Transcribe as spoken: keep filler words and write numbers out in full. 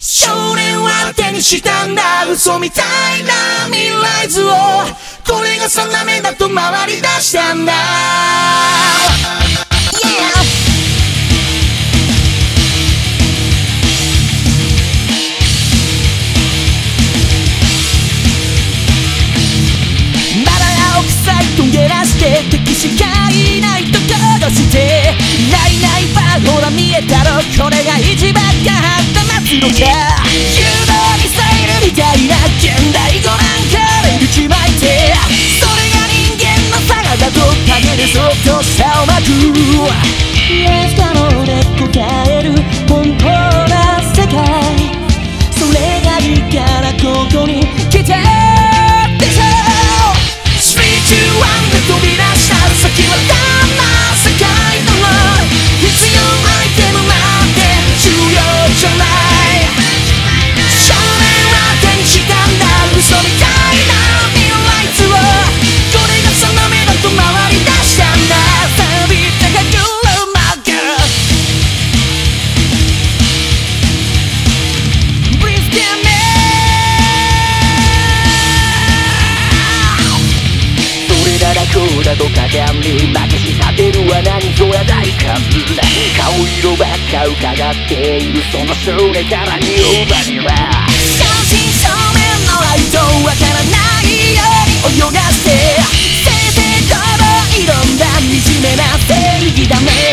少年は手にしたんだ嘘みたいな未来図を、これが定めだと回り出したんだ、yeah!逃げ出して敵しかいないとかしてないないばほら見えたろ、これが一番があった夏のか柔道ミサイルみたいな現代語なんかで撃ちまいて、それが人間の差がだと陰でそっと下をまくレスカロで答える本当な世界、それがいいからここに来た飛び出した先はどんな世界だろう、必要アイテムなんて重要じゃない、少年は手にしたんだ嘘みたいな未来図を、これが定めだと回り出したんだ、錆びた歯車が Please get meこうだと鏡に負けし果てるは何ぞやないか、顔色ばっか伺っているその少年からにおばには正真正銘のライトわからないように泳がせ正々堂々挑んだ惨めな正義だね、